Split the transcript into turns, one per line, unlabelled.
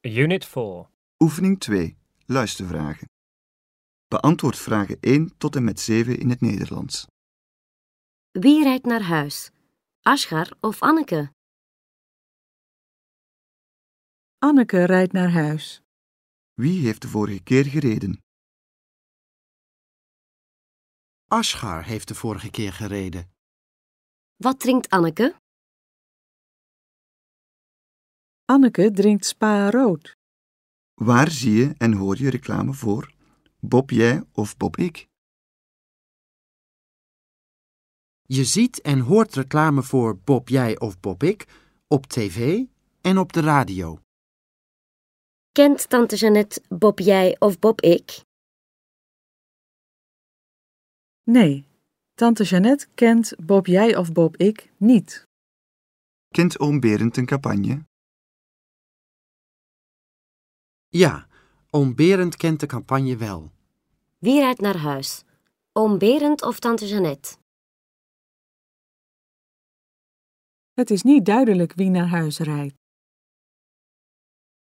Unit 4.
Oefening 2. Luistervragen. Beantwoord vragen 1 tot en met 7 in het Nederlands.
Wie rijdt naar huis? Ashgar of Anneke?
Anneke rijdt naar huis.
Wie heeft de vorige keer gereden?
Ashgar heeft de vorige keer gereden.
Wat drinkt Anneke?
Anneke drinkt Spa rood.
Waar zie je en hoor je reclame voor? Bob jij of Bob ik?
Je ziet en hoort reclame voor Bob jij of Bob ik op tv en op de radio.
Kent tante Jeannette Bob jij of Bob ik?
Nee, tante Jeannette kent Bob jij of Bob ik niet.
Kent oom Berend een campagne?
Ja, oom Berend kent de campagne wel.
Wie rijdt naar huis? Oom Berend of tante Jeannette?
Het is niet duidelijk wie naar huis rijdt.